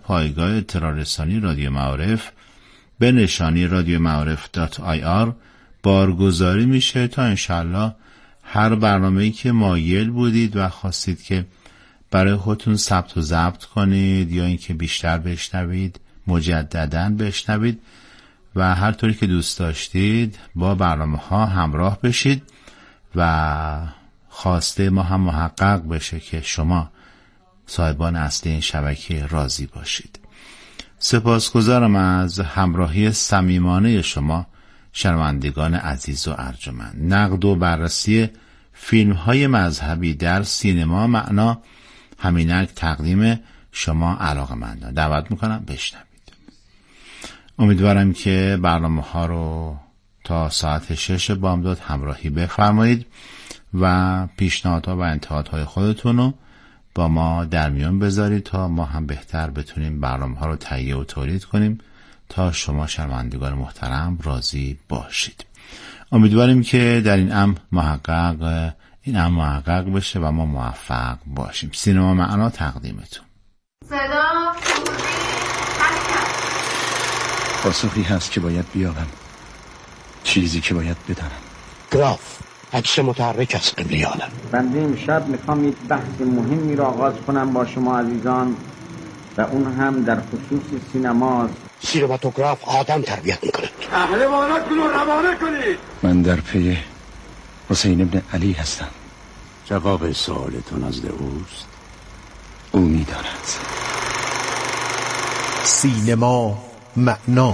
پایگاه اطلاع رسانی رادیو معارف به نشانی radioma'arif.ir بارگذاری میشه تا انشالله هر برنامه‌ای که مایل بودید و خواستید که برای خودتون ثبت و ضبط کنید یا اینکه بیشتر بشنوید، مجدداً بشنوید و هر طوری که دوست داشتید با برنامه‌ها همراه بشید و خواسته ما هم محقق بشه که شما صاحبان اصلی این شبکه راضی باشید. سپاسگزارم از همراهی صمیمانه شما شنوندگان عزیز و ارجمند. نقد و بررسی فیلم‌های مذهبی در سینما معنا همینک تقدیم شما علاقه‌مندان دعوت میکنم بشنوید. امیدوارم که برنامه‌ها رو تا ساعت 6 بامداد همراهی بفرمایید و پیشنهادها و انتقادهای خودتون رو با ما در میان بذارید تا ما هم بهتر بتونیم برنامه‌ها رو تهیه و تولید کنیم تا شما شنوندگان محترم راضی باشید. امیدواریم که در این امر محقق بشه و ما موفق باشیم. سینما معنا تقدیمتون. صدا پاسخی هست که باید بیابم، چیزی که باید بدانم. گراف عکس متحرک از قبلیانم. بنده امشب میخوام یک بحث مهمی را آغاز کنم با شما عزیزان و اون هم در خصوص سینماست. سینماتوگراف آدم تربیت میکنه. پهلوانات رو روانه کنید. من در پی حسین ابن علی هستم. جواب سوالتون از اوست. او میداند. سینما معنا.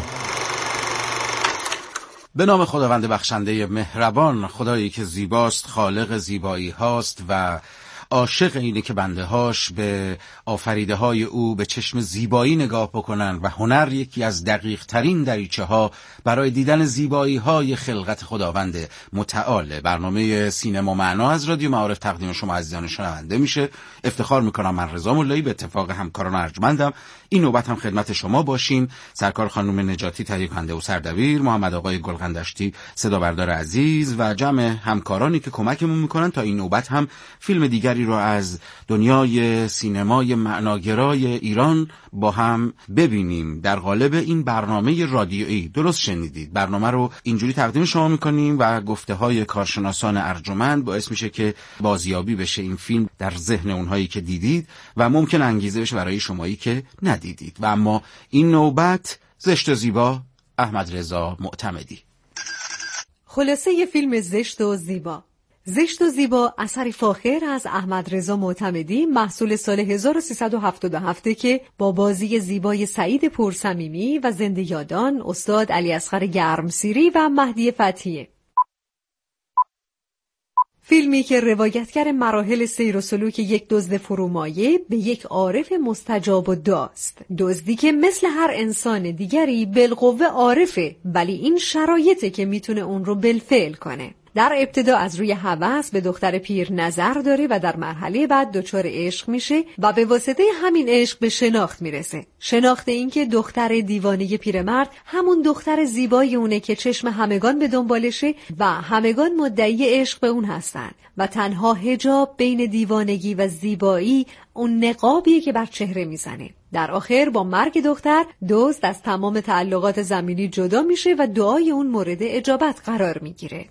به نام خداوند بخشنده مهربان، خدایی که زیباست، خالق زیبایی هاست و عاشق اینه که بنده هاش به آفریده های او به چشم زیبایی نگاه بکنن و هنر یکی از دقیق ترین دریچه ها برای دیدن زیبایی های خلقت خداوند متعال. برنامه سینما معنا از رادیو معارف تقدیم شما عزیزان شنونده میشه. افتخار میکنم من رضا ملایی به اتفاق همکاران ارجمندم این نوبت هم خدمت شما باشیم. سرکار خانم نجاتی تهیه کننده و سردبیر، محمد آقای گلغندشتی صدا بردار عزیز و جمع همکارانی که کمکمون میکنن تا این نوبت هم فیلم دیگری رو از دنیای سینمای معناگرای ایران با هم ببینیم. در قالب این برنامه رادیویی درست شنیدید، برنامه رو اینجوری تقدیم شما میکنیم و گفته های کارشناسان ارجمند باعث میشه که بازیابی بشه این فیلم در ذهن اونهایی که دیدید و ممکن انگیزه بشه برای شمایی که ندیدید. و اما این نوبت زشت و زیبا، احمد رضا معتمدی. خلاصه فیلم زشت و زیبا. زشت و زیبا اثری فاخر از احمد رضا معتمدی محصول سال 1377 که با بازی زیبای سعید پرصمیمی و زنده یادان استاد علی اصغر گرمسیری و مهدی فتحیه. فیلمی که روایتگر مراحل سیر و سلوک یک دزد فرومایه به یک عارف مستجاب الدعاست. دزدی که مثل هر انسان دیگری بالقوه عارفه، ولی این شرایطه که میتونه اون رو بالفعل کنه. در ابتدا از روی هوس به دختر پیر نظر داره و در مرحله بعد دچار عشق میشه و به واسطه همین عشق به شناخت میرسه. شناخت این که دختر دیوانه پیرمرد همون دختر زیبای اونه که چشم همگان به دنبالشه و همگان مدعی عشق به اون هستن و تنها حجاب بین دیوانگی و زیبایی اون نقابیه که بر چهره میزنه. در آخر با مرگ دختر دزد از تمام تعلقات زمینی جدا میشه و دعای اون مورد اجابت قرار میگیره.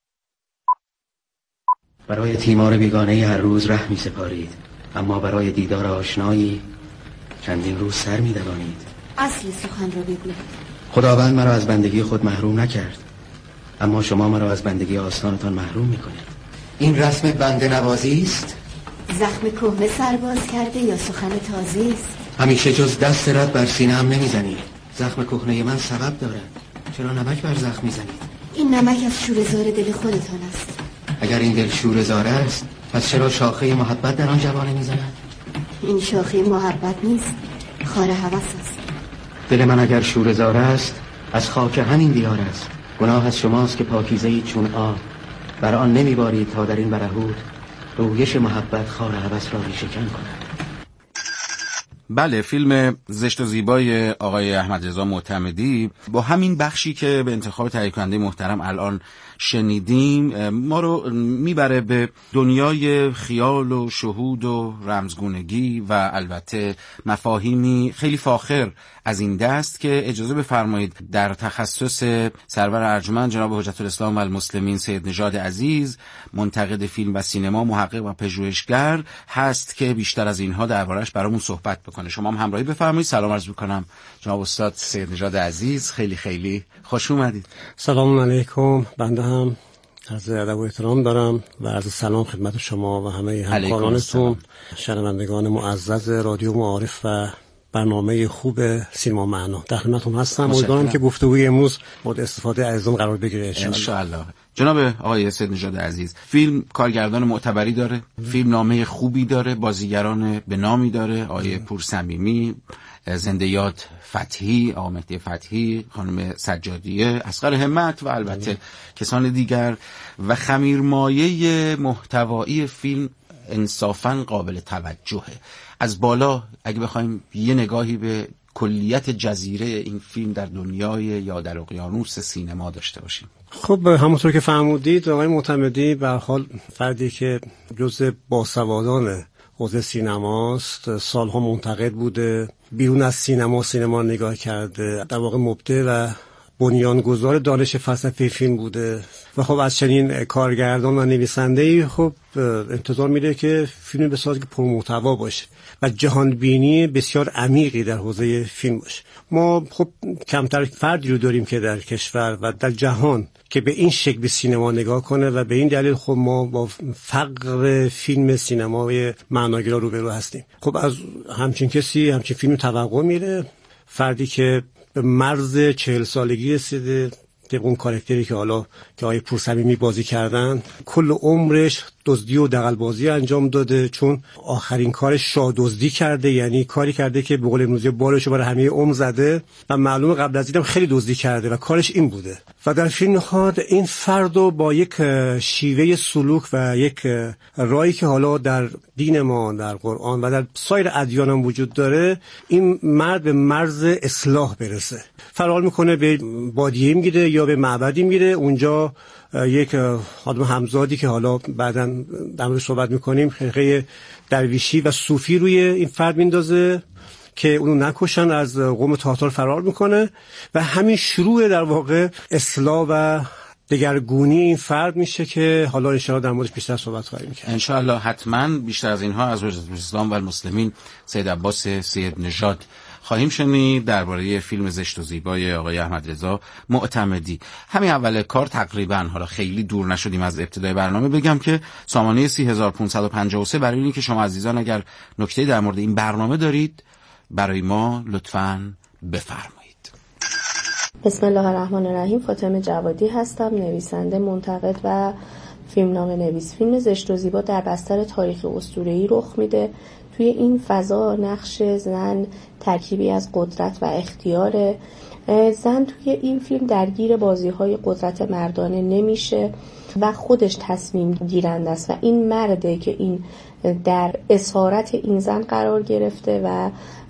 برای تیمار بیگانه هر روز ره می سپارید، اما برای دیدار آشنایی چندین روز سر می دوانید. اصل سخن را بگوید. خداوند مرا از بندگی خود محروم نکرد، اما شما مرا از بندگی آستانتان محروم می کنید. این رسم بنده نوازی است؟ زخم کهنه سرباز کرده یا سخن تازه است؟ همیشه جز دست رد بر سینه هم نمی زنید. زخم کهنه من سبب دارد، چرا نمک بر زخم می زنید؟ این نمک از شوره‌زار دل خودتان است. اگر این دل شوره‌زار است، پس چرا شاخه محبت در آن جوانه می‌زند؟ این شاخه محبت نیست، خار هوس است. دل من اگر شوره‌زار است، از خاک همین دیار است. گناه از شماست که پاکیزه‌ای چون آب بر آن نمی‌بارید تا در این برهوت رویش محبت خار هوس را ریشه‌کن کند. بله، فیلم زشت و زیبای آقای احمد رضا معتمدی با همین بخشی که به انتخاب تهیه کننده محترم الان شنیدیم ما رو میبره به دنیای خیال و شهود و رمزگونگی و البته مفاهیمی خیلی فاخر از این دست که اجازه بفرمایید در تخصص سرور ارجمند جناب حجت الاسلام و المسلمین سید نژاد عزیز، منتقد فیلم و سینما، محقق و پژوهشگر هست که بیشتر از اینها دربارش برامون صحبت بکنه. شما هم همراهی بفرمایید. سلام عرض می‌کنم جناب استاد سید نژاد عزیز، خیلی خیلی خوش اومدید. سلام علیکم. بنده هم عرض ادب و احترام دارم و عرض سلام خدمت شما و همه همکارانتون، شنوندگان معزز رادیو معارف و برنامه خوب سینما معنا. در خدمتتون هستم. امیدوارم که گفتگوی امروز مورد استفاده عزیزان قرار بگیره ان شاء الله. جناب آقای سید نژاد عزیز، فیلم کارگردان معتبری داره، فیلم نامه خوبی داره، بازیگران به نامی داره، آقای پورصمیمی، زنده یاد فتحی، آقا مهدی فتحی، خانم سجادیه، اصغر همت و البته کسان دیگر و خمیرمایه محتوایی فیلم انصافاً قابل توجهه. از بالا اگه بخوایم یه نگاهی به کلیت جزیره این فیلم در دنیای یا در اقیانوس سینما داشته باشیم. خب همونطور که فرمودید آقای معتمدی به هر حال فردی که جزء باسوادان حوزه سینماست، سالها منتقد بوده، بیرون از سینما نگاه کرده، در واقع مبدع و بنیانگذار دانش فلسفه فیلم بوده و خب از چنین کارگردان و نویسنده‌ای خب انتظار میره که فیلم بسازه که پرمحتوا باشه و جهانبینی بسیار عمیقی در حوزه فیلم باشه. ما خب کمتر فردی رو داریم که در کشور و در جهان که به این شکل به سینما نگاه کنه و به این دلیل خب ما با فقر فیلم سینمای معناگرا روبرو هستیم. خب از همچین کسی همچین فیلم توقع میره، فردی که به مرز 40 سالگی رسیده، طبق اون کاراکتری که حالا که آقای پورصمیمی بازی کردن، کل عمرش دزدی و دغل‌بازی انجام داده، چون آخرین کارش شاه‌دزدی کرده، یعنی کاری کرده که به قول امروزی بارشو برای همه عمر زده و معلومه قبل از اینم خیلی دزدی کرده و کارش این بوده و در فیلم میخواد این فردو با یک شیوه سلوک و یک راهی که حالا در دین ما، در قرآن و در سایر ادیان هم وجود داره، این مرد به مرز اصلاح برسه. فرار میکنه، به بادیه میره یا به معبدی میره، اونجا یک آدم همزادی که حالا بعداً در موردش صحبت میکنیم، خرقه درویشی و صوفی روی این فرد میندازه که اونو نکشن، از قوم تاتار فرار میکنه و همین شروع در واقع اصلاح و دگرگونی این فرد میشه که حالا ان شاءالله در موردش بیشتر صحبت خواهیم کرد. ان شاءالله حتما بیشتر از اینها از حضرت الاسلام و المسلمین سید عباس سید نژاد خواهیم شنید درباره فیلم زشت و زیبای آقای احمد رضا معتمدی. همین اول کار تقریبا، حالا خیلی دور نشدیم از ابتدای برنامه، بگم که سامانه 3553 برای اینکه که شما عزیزان اگر نکته‌ای در مورد این برنامه دارید برای ما لطفاً بفرمایید. بسم الله الرحمن الرحیم. فاطمه جوادی هستم، نویسنده، منتقد و فیلمنامه نویس. فیلم زشت و زیبا در بستر تاریخ اسطوره‌ای رخ میده. توی این فضا نقش زن ترکیبی از قدرت و اختیار. زن توی این فیلم درگیر بازی‌های قدرت مردانه نمیشه و خودش تصمیم گیرنده است و این مرده که این در اسارت این زن قرار گرفته و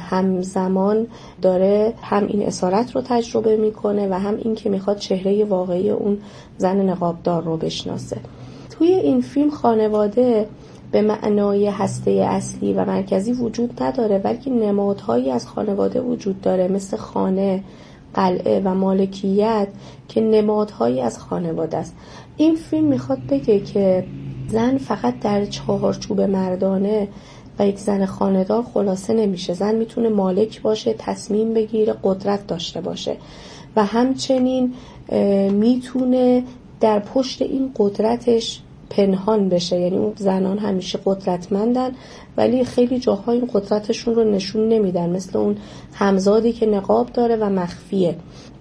همزمان داره هم این اسارت رو تجربه میکنه و هم این که میخواد چهره واقعی اون زن نقابدار رو بشناسه. توی این فیلم خانواده به معنای هسته اصلی و مرکزی وجود نداره، بلکه نمادهایی از خانواده وجود داره، مثل خانه، قلعه و مالکیت که نمادهایی از خانواده است. این فیلم میخواد بگه که زن فقط در چهارچوب مردانه و یک زن خانه‌دار خلاصه نمیشه. زن میتونه مالک باشه، تصمیم بگیره، قدرت داشته باشه و همچنین میتونه در پشت این قدرتش پنهان بشه. یعنی اون زنان همیشه قدرتمندن ولی خیلی جاها این قدرتشون رو نشون نمیدن، مثل اون همزادی که نقاب داره و مخفیه.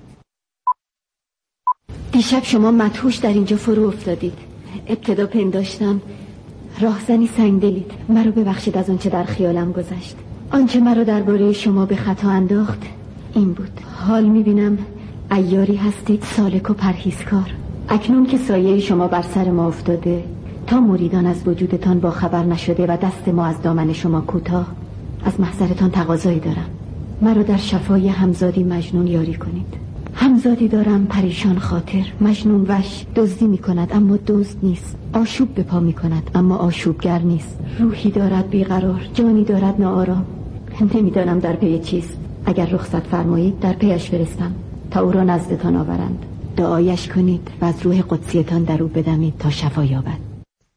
دیشب شما مدهوش در اینجا فرو افتادید. ابتدا پنداشتم راهزنی سنگدلید. مرا ببخشید از آنچه در خیالم گذشت. آنچه مرا درباره شما به خطا انداخت این بود. حال میبینم عیاری هستید، سالک و پرهیزکار. اکنون که سایه شما بر سر ما افتاده، تا مریدان از وجودتان با خبر نشده و دست ما از دامن شما کوتاه، از محضرتان تقاضایی دارم. مرا در شفای همزادی مجنون یاری کنید. همزادی دارم پریشان خاطر، مجنون وش، دزدی می کند اما دزد نیست، آشوب به پا می کند اما آشوبگر نیست، روحی دارد بیقرار، جانی دارد ناآرام. نمیدانم در پی چیست. اگر رخصت فرمایید در پیش فرستم تا او را نزدتان آورند. دعایش کنید و از روح قدسیتان در او بدمید تا شفا یابد.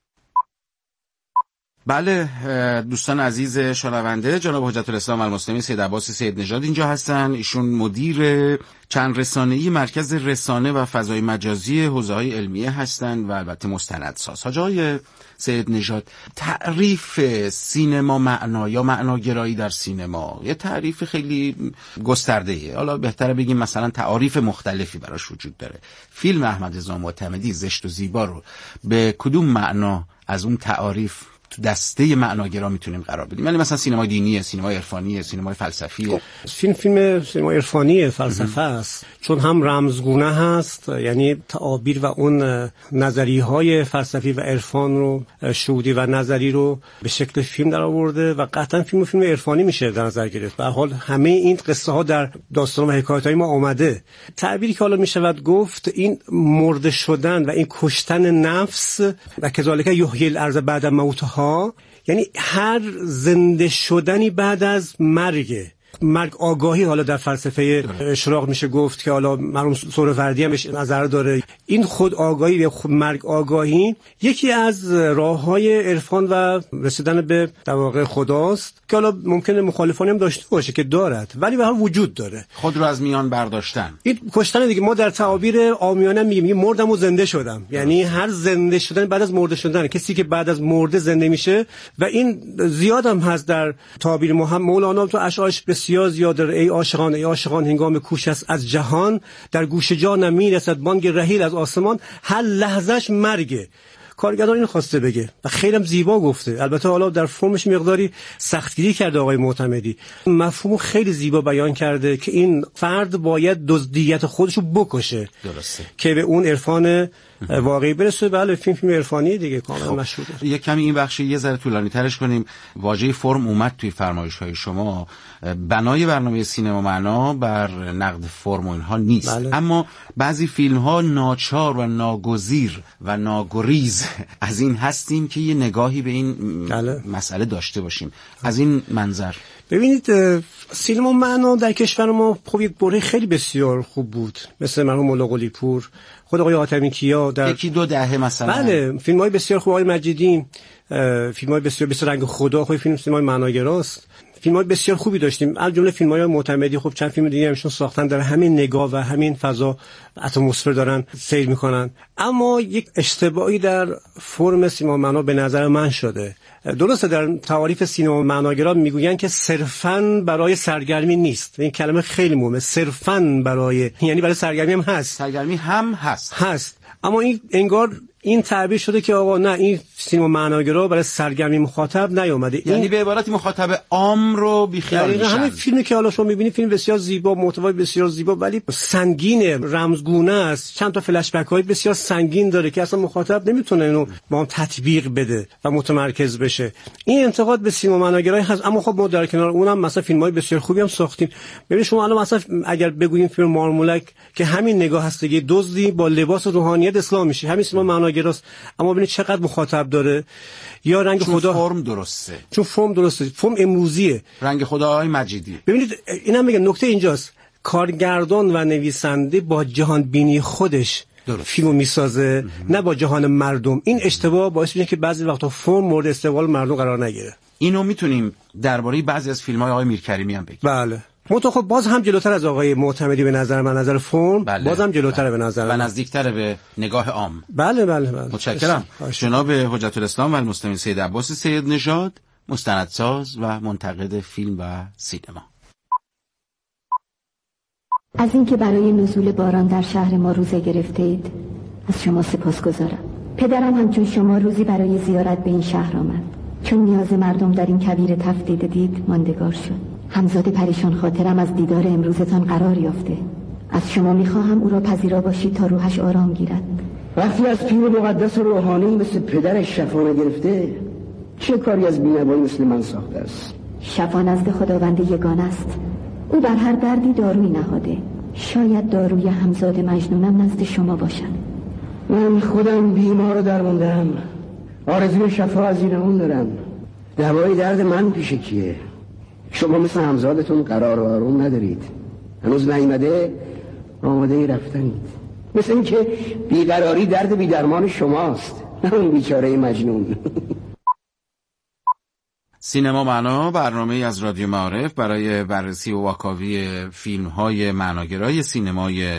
بله دوستان عزیز شنونده، جناب حجت الاسلام المسلمین سید عباس سید نژاد اینجا هستن. ایشون مدیر چند رسانه‌ای مرکز رسانه و فضای مجازی حوزه‌های علمیه هستند و البته مستندساز. حاجی سید نژاد، تعریف سینما معنا یا معناگرایی در سینما یه تعریف خیلی گسترده‌ایه. حالا بهتره بگیم مثلا تعاریف مختلفی براش وجود داره. فیلم احمد رضا معتمدی زشت و زیبا رو به کدوم معنا از اون تعاریف تو دسته معناگرا میتونیم قرار بدیم؟ یعنی مثلا سینما دینیه، سینما عرفانیه، سینما فلسفیه؟ فیلم سینما عرفانی فلسفه است، چون هم رمزگونه هست، یعنی تعابیر و اون نظریه‌های فلسفی و عرفان رو، شهودی و نظری رو به شکل فیلم در آورده و قطعا فیلم عرفانی میشه در نظر گرفت. به هر حال همه این قصه ها در داستان و حکایت‌های ما اومده. تعبیری که حالا میشود گفت این مرده شدن و این کشتن نفس و کذالک یحیی الارض بعد موتها، یعنی هر زنده شدنی بعد از مرگ آگاهی. حالا در فلسفه اشراق میشه گفت که حالا مرحوم سهروردی هم بهش نظر داره، این خود آگاهی یا مرگ آگاهی یکی از راه‌های عرفان و رسیدن به در واقع خداست که حالا ممکنه مخالفانی هم داشته باشه که دارد، ولی به هر وجود داره. خود رو از میان برداشتن، این کشتن دیگه. ما در تعابیر عامیانه میگیم مردم و زنده شدم، یعنی هر زنده شدن بعد از مرده شدن، کسی که بعد از مرده زنده میشه. و این زیاد هم هست در تعابیر مولانا تو اشعارش بسیار زیاد داره. ای عاشقان هنگام کوش است از جهان، در گوش جانم میرسد بانگ رحیل از آسمان، هر لحظهش مرگه. کارگردان این خواسته بگه و خیلی هم زیبا گفته. البته حالا در فرمش مقداری سختگیری کرده آقای معتمدی، مفهومو خیلی زیبا بیان کرده که این فرد باید دزدیت خودشو بکشه. درسته. که به اون عرفان واقعی برسه. بله فیلم عرفانی دیگه کاملا مشهوده. یک کمی این بخش یه ذره طولانی ترش کنیم. واژه فرم اومد توی فرمایش‌های شما. بنای برنامه سینما معنا بر نقد فرم و اینها نیست. بله. اما بعضی فیلم‌ها ناچار و ناگزیر و ناگریز از این هستیم که یه نگاهی به این مسئله داشته باشیم. از این منظر ببینید سینما معنا در کشور ما خب یک بره خیلی بسیار خوب بود، مثل مرحوم مولا قلی پور، خود آقای حاتمی کیا در یکی دو دهه مثلا. بله فیلم‌های بسیار خوب، آقای مجیدی، فیلم‌های بسیار رنگ خدا، خب فیلم سینمای معناگراست. فیلم‌های بسیار خوبی داشتیم، از جمله فیلم‌های معتمدی. خب چند فیلم دیگه همشون ساختن در همین نگاه و همین فضا اتمسفر دارن سیر میکنن. اما یک اشتباهی در فرم سینما معنا به نظر من شده. درسته در تعاریف سینما معناگرا میگوین که صرفاً برای سرگرمی نیست. این کلمه خیلی مهمه، صرفاً برای، یعنی برای سرگرمی هم هست، سرگرمی هم هست. اما این انگار این تعبیر شده که آقا نه، این سینما معناگرا برای سرگرمی مخاطب نیومده. یعنی به عبارتی مخاطب عام رو بیخیال میشن. همین فیلمی که حالا شما میبینید فیلم بسیار زیبا، محتوای بسیار زیبا، ولی سنگین، رمزگونه است، چند تا فلش بک های بسیار سنگین داره که اصلا مخاطب نمیتونه اینو با هم تطبیق بده و متمرکز بشه. این انتقاد به سینما معناگرایی هست. اما خب ما در کنار اونم مثلا فیلم‌های بسیار خوبی هم ساختیم. ببین شما الان مثلا اگر بگوییم فیلم مارمولک که همین نگاه هستگی دزدی با لباس روحانیت اسلام میشه، همین سینما معناگراست. اما ببینید چقدر مخاطب داره. یا رنگ خدا، فرم درسته، چون فرم درسته، فرم امروزیه. رنگ خدا آقای مجیدی. ببینید اینم میگم نکته اینجاست، کارگردان و نویسنده با جهان بینی خودش فیلمو میسازه، نه با جهان مردم. این اشتباه باعث میشه که بعضی وقتا فرم مورد استقبال مردم قرار نگیره. اینو میتونیم درباره بعضی از فیلم‌های آقای میرکریمی هم بگیم. بله. خب باز هم جلوتر از آقای معتمدی به نظر من، نظر فرم باز هم جلوتره به نظر من و نزدیکتر به نگاه عام. بله. متشکرم. جناب حجت الاسلام و المسلمین سید عباس سید نژاد، مستندساز و منتقد فیلم و سینما. از اینکه برای نزول باران در شهر ما روزه گرفته اید از شما سپاسگزارم. پدرم همچون شما روزی برای زیارت به این شهر آمد. چون نیاز مردم در این کویر تفدید دید ماندگار شد. همزاد پریشان خاطرم از دیدار امروزتان قرار یافته. از شما میخواهم او را پذیرا باشید تا روحش آرام گیرد. وقتی از پیر مقدس روحانی مثل پدرش شفا نگرفته، چه کاری از بینوایی مثل من ساخته است؟ شفا نزد خداوند یگان است. او بر هر دردی داروی نهاده. شاید داروی همزاد مجنونم نزد شما باشد. من خودم بیمار درماندم، آرزوی شفا از این اون دارم. دوای درد من پیش کیه؟ شما مثل همزادتون قرار و آروم ندارید، هنوز نیامده آماده رفتنید. مثل این که بیقراری درد بیدرمان شماست، نه اون بیچاره مجنون. سینما معنا برنامه از رادیو معارف برای بررسی و واکاوی فیلم‌های معناگرای سینمای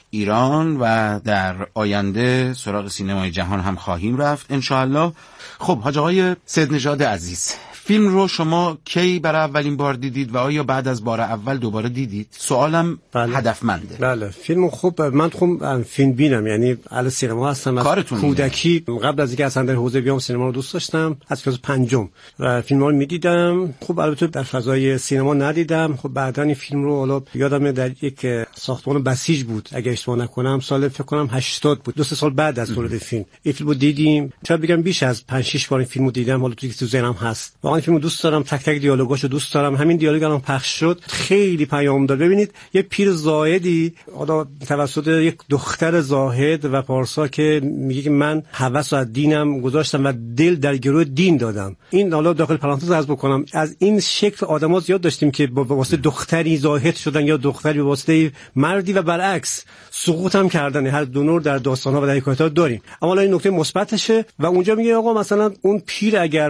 ایران و در آینده سراغ سینمای جهان هم خواهیم رفت انشاءالله. خب حاج آقای سید نژاد عزیز، فیلم رو شما کی برای اولین بار دیدید و آیا بعد از بار اول دوباره دیدید؟ سوالم هدفمنده. بله فیلم خوب، من خوب فیلم بینم، یعنی اهل سینما هستم از کودکی. قبل از اینکه اصلا در حوزه بیام سینما رو دوست داشتم از کلاس پنجم و فیلم‌ها رو می‌دیدم. خب البته در فضای سینما ندیدم. خب بعداً این فیلم رو حالا یادمه در یک ساختمان بسیج بود، اگه اشتباه نکنم سال فکر کنم 80 بود، 2-3 سال بعد از تولید فیلم این فیلم رو دیدیم. شاید بگم بیش از 5-6 بار این فیلم رو دیدم. حالا تو ذهنم هست. واقعا فیلمو دوست دارم، تک تک دیالوگاشو دوست دارم. همین دیالوگ الان پخش شد خیلی پیام داره. ببینید یه پیر زاهدی حالا توسط یک دختر زاهد و پارسا که میگه که من هوس از دینم گذاشتم و دل در گروه دین دادم. این حالا داخل پرانتز عرض بکنم از این شکل آدما زیاد داشتیم که با واسطه دختری زاهد شدن یا دختری به واسطه مردی و برعکس سقوط هم کردن. هر دو نوع در داستان‌ها و در حکایت‌ها داریم. اما این نکته مثبتشه و اونجا میگه آقا مثلا اون پیر اگر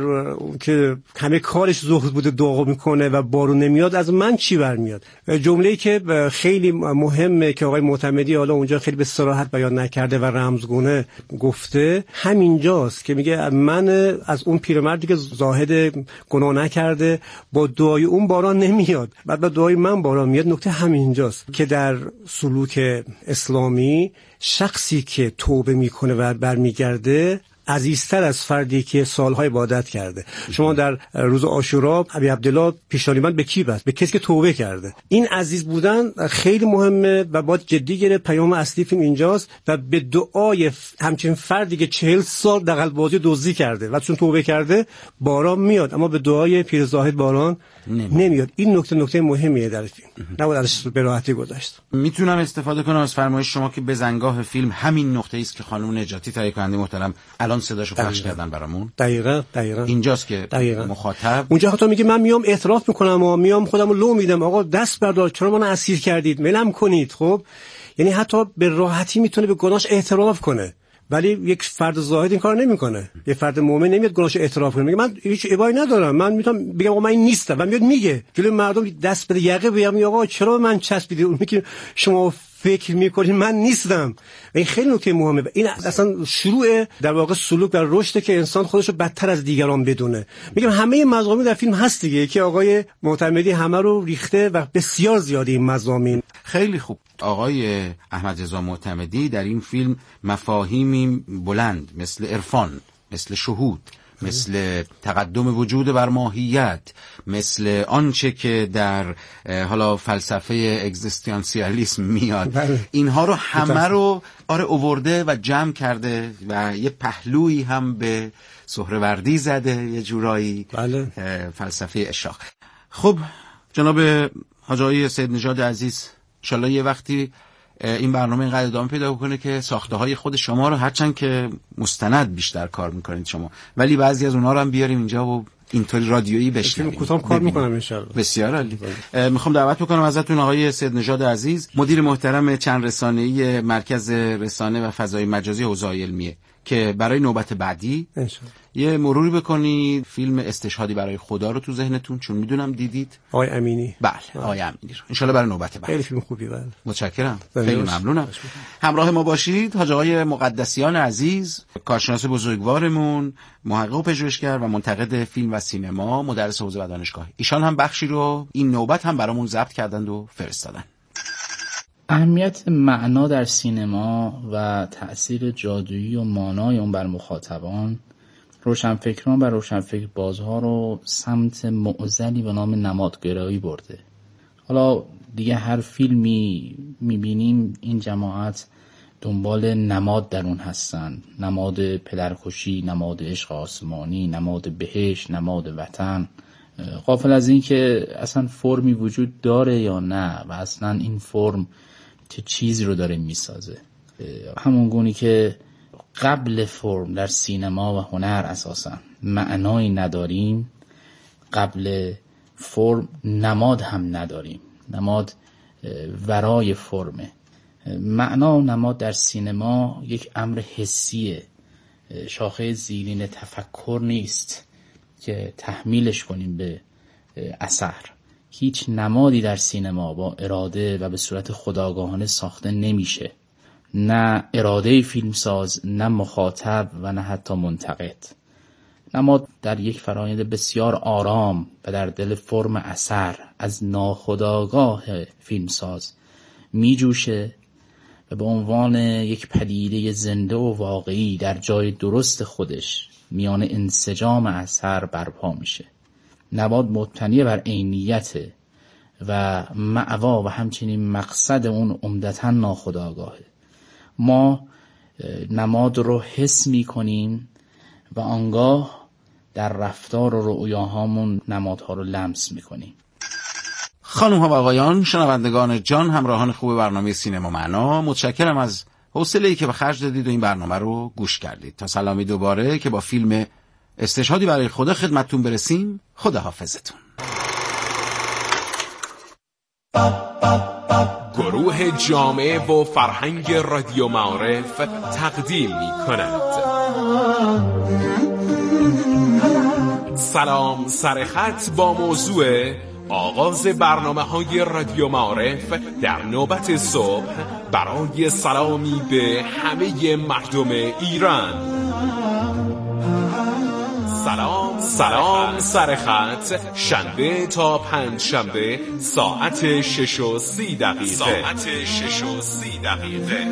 که همه کارش زهد بوده دعا میکنه و بارون نمیاد، از من چی برمیاد؟ جمله‌ای که خیلی مهمه که آقای معتمدی حالا اونجا خیلی به صراحت بیان نکرده و رمزگونه گفته همینجاست که میگه من از اون پیرمردی که زاهد گناه نکرده با دعای اون باران نمیاد، بعد با دعای من باران میاد. نکته همینجاست که در سلوک اسلامی شخصی که توبه میکنه و برمیگرده عزیزتر از فردی که سالهای عبادت کرده. شما در روز عاشورا ابی عبدالله پیشانیمند به کی بست؟ به کسی که توبه کرده. این عزیز بودن خیلی مهمه و باید جدی گرفت. پیام اصلی فیلم اینجاست و به دعای همچین فردی که 40 سال دغل‌بازی دزدی کرده و چون توبه کرده باران میاد، اما به دعای پیر زاهد باران نمیاد. این نکته مهمیه در فیلم، نباید ازش به راحتی گذشت. میتونم استفاده کنم از فرمایش شما که بزنگاه فیلم همین نقطه است که خانم نجاتی تهیه کننده محترم الان صداشو پخش کردن برامون؟ دقیقاً اینجاست که مخاطب اونجا حتی میگه من میام اعتراف میکنم و میام خودمو لو میدم، آقا دست بردار، چرا منو اسیر کردید، ملم کنید. خب یعنی حتی به راحتی میتونه به گناهش اعتراف کنه، ولی یک فرد زاهد این کار نمیکنه. یک فرد مؤمن نمیاد گناهش اعتراف کنه، میگه من هیچ ابایی ندارم، من میتونم بگم آقا من این نیستم، و میاد میگه جلوی مردم دست بده یقه بگم آقا چرا من چسبیدید، اون میگه شما فکر میکنید من نیستم. و این خیلی نکته مهمه. این اصلا شروع در واقع سلوک و رشد که انسان خودش رو بدتر از دیگران بدونه. میگم همه مضامین در فیلم هست دیگه که آقای معتمدی همه رو ریخته و بسیار زیاده این مضامین. خیلی خوب. آقای احمد رضا معتمدی در این فیلم مفاهیمی بلند مثل عرفان، مثل شهود، مثل تقدم وجود بر ماهیت، مثل آنچه که در حالا فلسفه اگزیستانسیالیسم میاد، اینها رو همه رو آورده و جمع کرده و یه پهلویی هم به سهروردی زده، یه جورایی فلسفه اشراق. خب جناب حاج آقای سید نژاد عزیز، انشالله یه وقتی این برنامه اینقدر ادامه پیدا کنه که ساخته های خود شما رو، هرچند که مستند بیشتر کار میکنید شما، ولی بعضی از اونها رو هم بیاریم اینجا و اینطوری رادیویی بشنویم. کوتاه کار میکنم ان شاء الله. بسیار عالی. میخوام دعوت بکنم ازتون آقای سید نژاد عزیز، مدیر محترم چند رسانه‌ای مرکز رسانه و فضای مجازی حوزه علمیه، که برای نوبت بعدی یه مروری بکنید فیلم استشهادی برای خدا رو تو ذهنتون، چون میدونم دیدید. آقای امینی. بله آقای امینی رو ان شاء الله برای نوبت بعد. خیلی فیلم خوبی. بله متشکرم، خیلی ممنونم. همراه ما باشید حاج آقای مقدسیان عزیز، کارشناس بزرگوارمون، محقق و پژوهشگر و منتقد فیلم و سینما، مدرس حوزه و دانشگاه. ایشان هم بخشی رو این نوبت هم برامون ضبط کردند و فرستادن. اهمیت معنا در سینما و تأثیر جادویی و مانای اون بر مخاطبان، روشنفکران و روشنفکر بازها رو سمت معضلی به نام نمادگرایی برده. حالا دیگه هر فیلمی میبینیم این جماعت دنبال نماد در اون هستن، نماد پدرکشی، نماد عشق آسمانی، نماد بهشت، نماد وطن، غافل از این که اصلا فرمی وجود داره یا نه و اصلا این فرم چه چیزی رو داره میسازه. همون گونی که قبل فرم در سینما و هنر اساسا معنایی نداریم، قبل فرم نماد هم نداریم. نماد ورای فرمه. معنا و نماد در سینما یک امر حسیه، شاخه زیرین تفکر نیست که تحمیلش کنیم به اثر. هیچ نمادی در سینما با اراده و به صورت خودآگاهانه ساخته نمیشه، نه اراده فیلمساز، نه مخاطب و نه حتی منتقد. نماد در یک فرآیند بسیار آرام و در دل فرم اثر از ناخودآگاه فیلمساز می جوشه و به عنوان یک پدیده زنده و واقعی در جای درست خودش میان انسجام اثر برپا میشه. نماد مبتنی بر عینیت و مأوا و همچنین مقصد اون عمدتاً ناخودآگاهه. ما نماد رو حس میکنیم و آنگاه در رفتار و رؤیاهامون نمادها رو لمس میکنیم. خانم ها و آقایان، شنوندگان جان، همراهان خوب برنامه سینما معنا، متشکرم از حوصله‌ای که به خرج دادید و این برنامه رو گوش کردید. تا سلامی دوباره که با فیلم استشهادی برای خدا خدمتتون برسیم. خدا حافظتون. گروه جامعه و فرهنگ رادیو معارف تقدیم می کند سلام سرخط با موضوع آغاز برنامه‌های رادیو معارف در نوبت صبح برای سلامی به همه مردم ایران. سلام سرخط، شنبه تا پنجشنبه ساعت 6:30.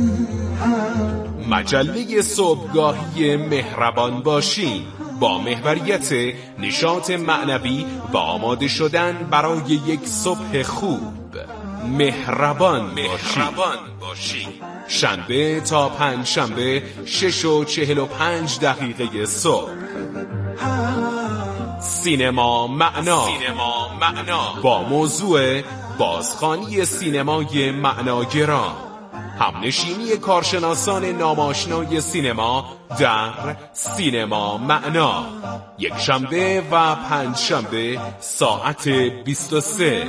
مجله صبحگاهی مهربان باشین با محوریت نشاط معنوی و آماده شدن برای یک صبح خوب. مهربان باشین. شنبه تا پنجشنبه 6:45 صبح. سینما معنا با موضوع بازخوانی سینمای معناگرا، همنشینی کارشناسان ناماشنای سینما در سینما معنا، یک شنبه و پنجشنبه ساعت 23.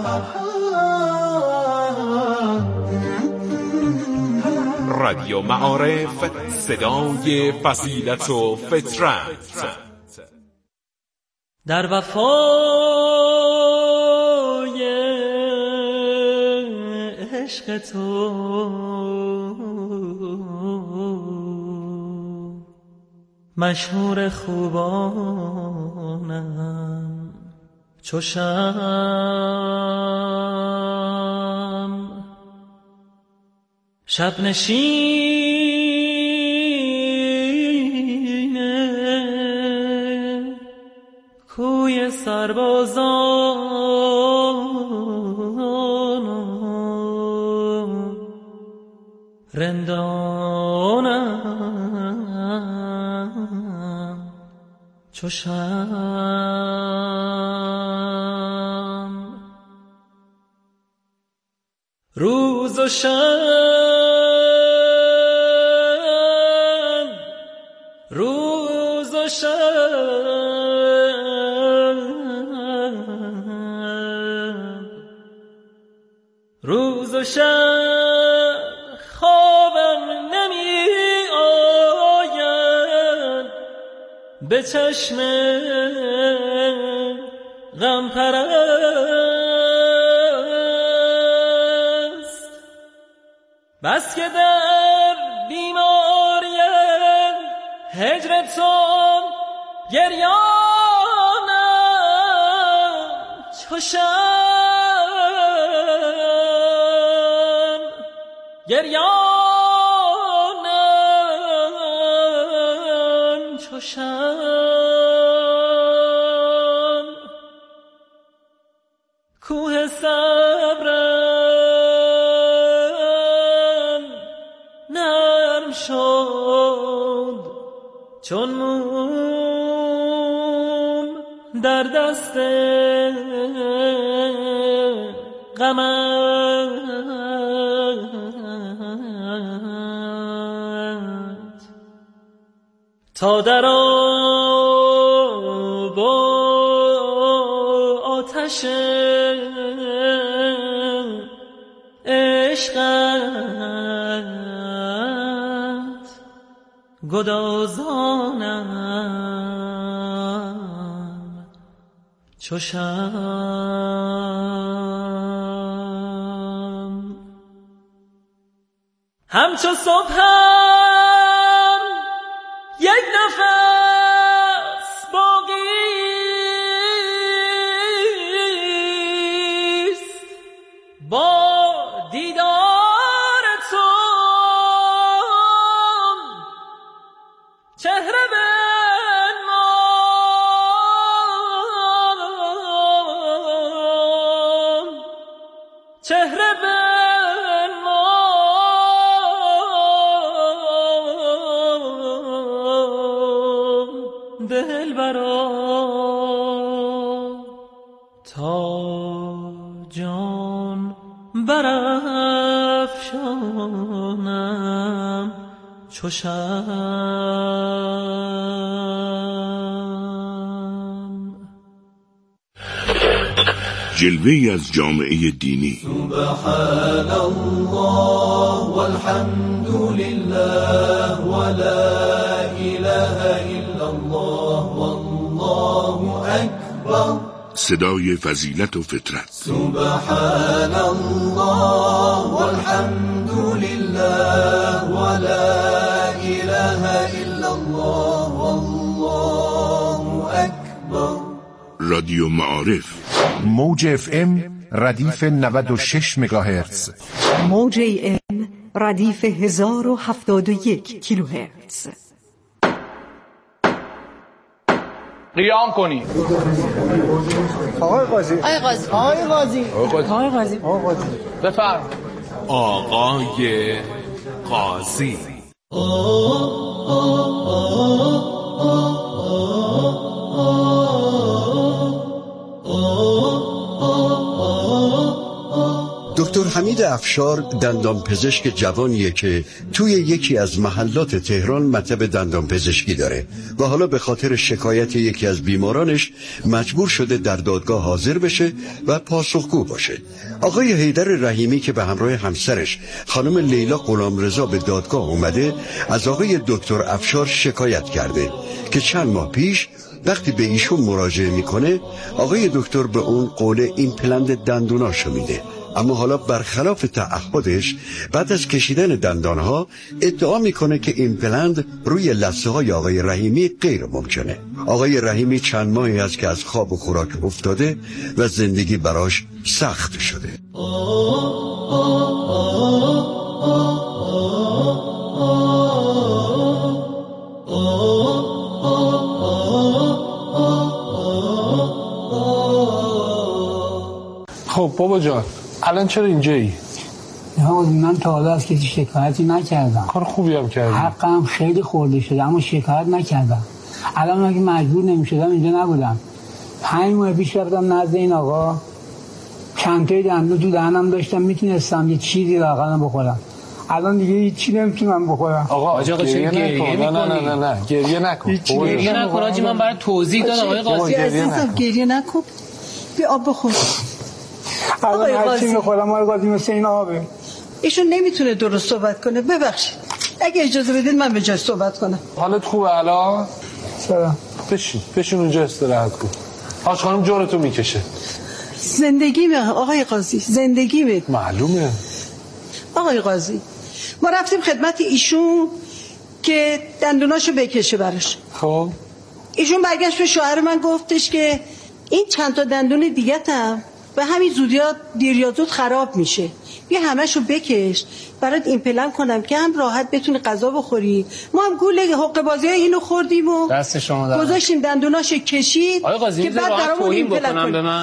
رادیو معارف، صدای فضیلت و فطرت. در وفای عشق تو مشهور خوبانم، چو شمع شب نشینه کوی سربازان رندانم، چو شمع روز و شب، روز و شب، روز و شب خوابم نمی آید به چشم غم پرست، بس که در بیماری هجر تو گریانم، چو شمع گریانم، چو شمع کوه صبرم نرم شد چون موم در دست غمت تا در آب و آتش عشقت گدازانم چو شمع همچو صبحم یک نفس باقیست با دیدار تو چهره بنمای چهره بنمای دلبرا تا جان برافشانم چو شمع. جلوه‌ای از جامعه دینی. سبحان الله والحمد لله ولا اله الا الله والله اکبر. صدای فضیلت و فطرت. سبحان الله والحمد لله ولا اله الا الله والله اکبر. رادیو معارف. موج اف ام ردیف 96 مگاهرتز. موج ام ردیف 1071 کیلوهرتز. قیام کنید. آقای قاضی. آقای قاضی. آقای قاضی. آقای قاضی. آقای قاضی. بفرم. آقای قاضی. دکتر حمید افشار دندانپزشک جوانیه که توی یکی از محلات تهران مطب دندانپزشکی داره و حالا به خاطر شکایت یکی از بیمارانش مجبور شده در دادگاه حاضر بشه و پاسخگو باشه. آقای حیدر رحیمی که به همراه همسرش خانم لیلا غلامرضا به دادگاه اومده از آقای دکتر افشار شکایت کرده که چند ماه پیش وقتی به ایشون مراجعه میکنه آقای دکتر به اون قول ایمپلنت دندوناشو میده، اما حالا برخلاف تعهدش بعد از کشیدن دندانها ادعا میکنه که ایمپلنت روی لثه های آقای رحیمی غیر ممکنه. آقای رحیمی چند ماهی است که از خواب و خوراک افتاده و زندگی براش سخت شده. خب بابا جان الان چرا اینجایی؟ من تا حالا از کسی شکایتی نکردم. کار خوبی هم کردم. حقم خیلی خورده شده اما شکایت نکردم. الان اگه مجبور نمی‌شدم اینجا نبودم. 5 ماه پیش رفتم نزد این آقا، چندتای دندون تو دهنم داشتم، میتونستم یه چیزی لااقل بخورم. الان دیگه هیچی نمیتونم بخورم. آقا گریه نکن. نه گریه نکن. گریه نکن آجی، من برای توضیح دادم آقای قاضی. عزیزم گریه نکن، بیا آب بخور. الان هر چی میخورم آقای قاضی مثل این آبه. ایشون نمیتونه درست صحبت کنه، ببخشید اگه اجازه بدید من به جاش صحبت کنم. حالت خوبه الان؟ سلام. بشین اونجا استراحت کن. آج خانم جورتو میکشه. زندگیمه آقای قاضی، زندگیمه. معلومه. آقای قاضی ما رفتیم خدمت ایشون که دندوناشو بکشه براش. خب ایشون برگشت به شوهر من گفتش که این چند تا دندون دیگه‌تم به همین زودیات دیر یا زود خراب میشه، بیا همشو بکش برات ایمپلنت کنم که هم راحت بتونی غذا بخوری. ما هم گول حق بازی اینو خوردیم و دست شما گذاشتیم دندوناشو کشید آقای قاضی که بعد راحت توهین بکنم به من.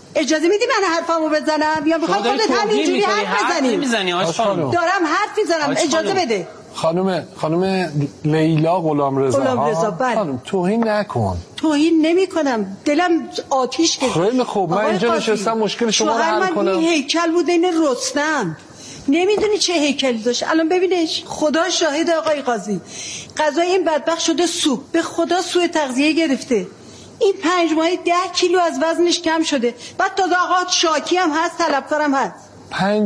اجازه میدی من حرفمو بزنم یا میخوای خودت همینجوری حرف بزنی؟ دارم حرف میزنم، اجازه بده. خانم لیلا غلامرضا خانم توهین نکن. توهین نمی کنم، دلم آتیش کشید. خیلی خوب، من اینجا نشستم مشکل شما رو حل کنم. این هیکل بود این رستم، نمیدونی چه هیکلی داشت. الان ببینش، خدا شاهد آقای قاضی، غذای این بدبخت شده سوپ، به خدا سوء تغذیه گرفته. این 5 ماهی 10 کیلو از وزنش کم شده. بعد تازه آقا شاکی هم هست، طلبکارم هست.